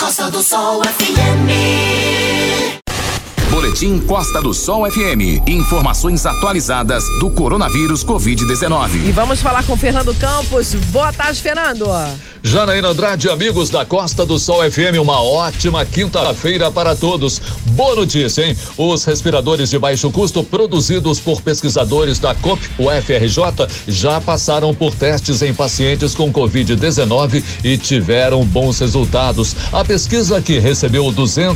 Costa do Sol FM. Boletim Costa do Sol FM. Informações atualizadas do coronavírus Covid-19. E vamos falar com Fernando Campos. Boa tarde, Fernando. Janaína Andrade, amigos da Costa do Sol FM, uma ótima quinta-feira para todos. Boa notícia, hein? Os respiradores de baixo custo produzidos por pesquisadores da COP, UFRJ, já passaram por testes em pacientes com Covid-19 e tiveram bons resultados. A pesquisa, que recebeu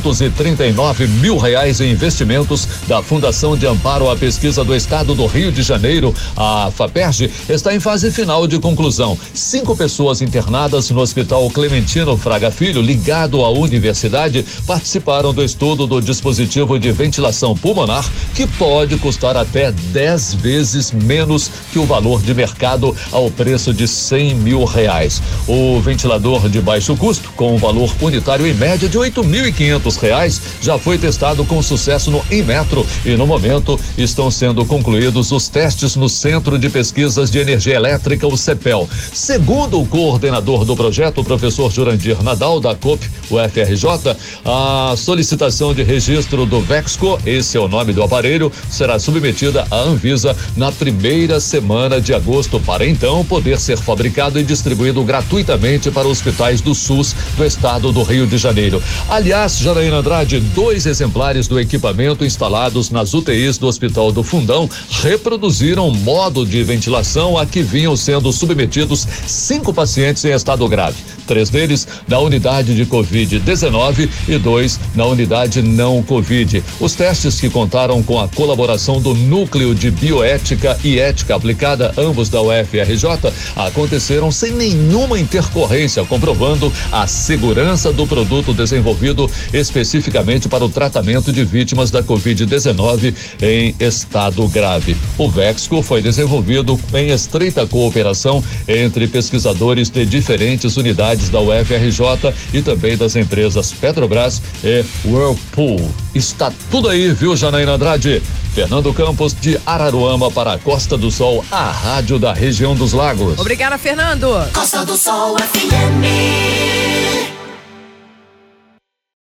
R$239 mil em investimentos da Fundação de Amparo à Pesquisa do Estado do Rio de Janeiro, a FAPERJ, está em fase final de conclusão. 5 pessoas internadas no Hospital Clementino Fraga Filho, ligado à universidade, participaram do estudo do dispositivo de ventilação pulmonar, que pode custar até 10 vezes menos que o valor de mercado, ao preço de R$100 mil. O ventilador de baixo custo, com um valor unitário em média de R$8.500, já foi testado com sucesso no Inmetro e, no momento, estão sendo concluídos os testes no Centro de Pesquisas de Energia Elétrica, o CEPEL. Segundo o coordenador do projeto, o professor Jurandir Nadal, da COP UFRJ, a solicitação de registro do Vexco, esse é o nome do aparelho, será submetida à Anvisa na primeira semana de agosto, para então poder ser fabricado e distribuído gratuitamente para hospitais do SUS do estado do Rio de Janeiro. Aliás, Janaína Andrade, 2 exemplares do equipamento instalados nas UTIs do Hospital do Fundão reproduziram o modo de ventilação a que vinham sendo submetidos 5 pacientes em estado grave. 3 deles na unidade de Covid-19 e 2 na unidade não Covid. Os testes, que contaram com a colaboração do Núcleo de Bioética e Ética Aplicada, ambos da UFRJ, aconteceram sem nenhuma intercorrência, comprovando a segurança do produto desenvolvido especificamente para o tratamento de vítimas da Covid-19 em estado grave. O Vexco foi desenvolvido em estreita cooperação entre pesquisadores de diferentes unidades da UFRJ e também das empresas Petrobras e Whirlpool. Está tudo aí, viu, Janaína Andrade? Fernando Campos, de Araruama, para a Costa do Sol, a rádio da região dos lagos. Obrigada, Fernando. Costa do Sol FM.